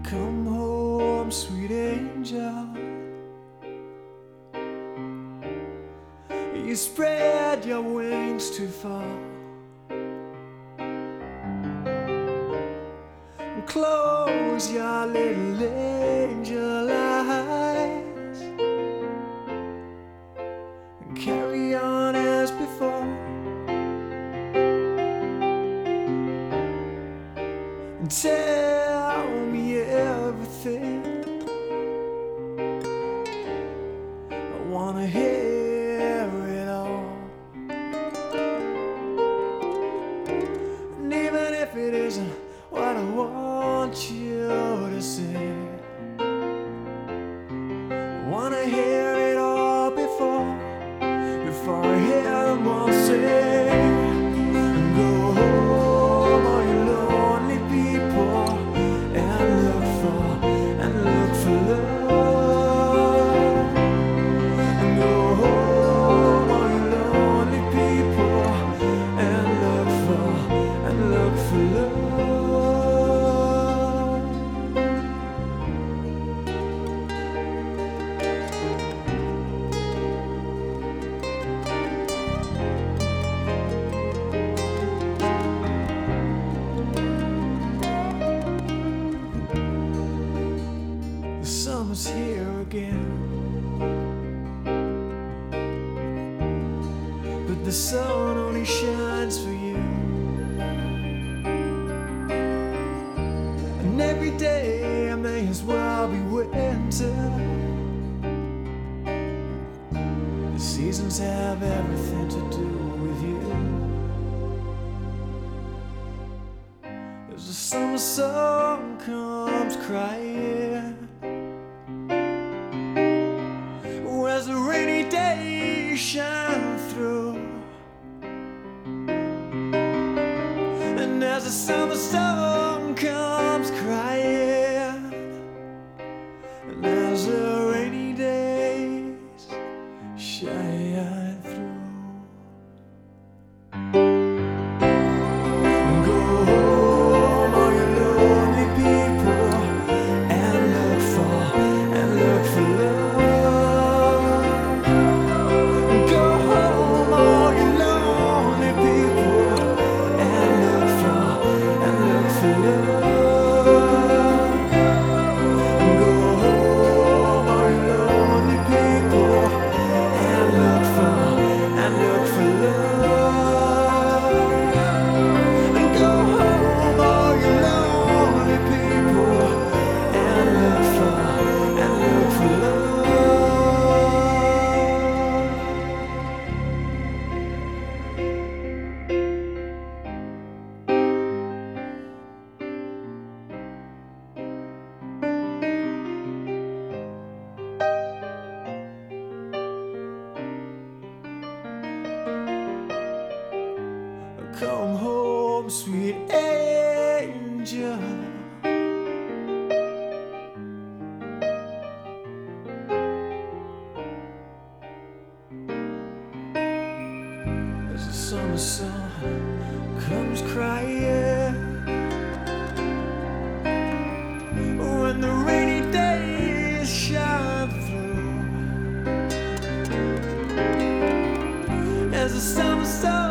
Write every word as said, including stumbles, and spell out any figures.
Come home, sweet angel. You spread your wings too far. Close your little angel eyes and carry on as before. And tell me everything. I wanna hear it all. And even if it isn't what I want you to say, I wanna hear it all before, before I hear them all say, go home, all you lonely people, and look for, and look for love. Go home, all you lonely people, and look for, and look for love. Summer's here again, but the sun only shines for you. And every day I may as well be winter. The seasons have everything to do with you. As the summer sun comes crying, as the rainy days shine through, and as the summer sun comes crying, and as the rainy days shine through. Go home, all you lonely people, and look for, and look for love. Come home, sweet angel. As the summer sun comes crying, when the rainy days shine through, as the summer sun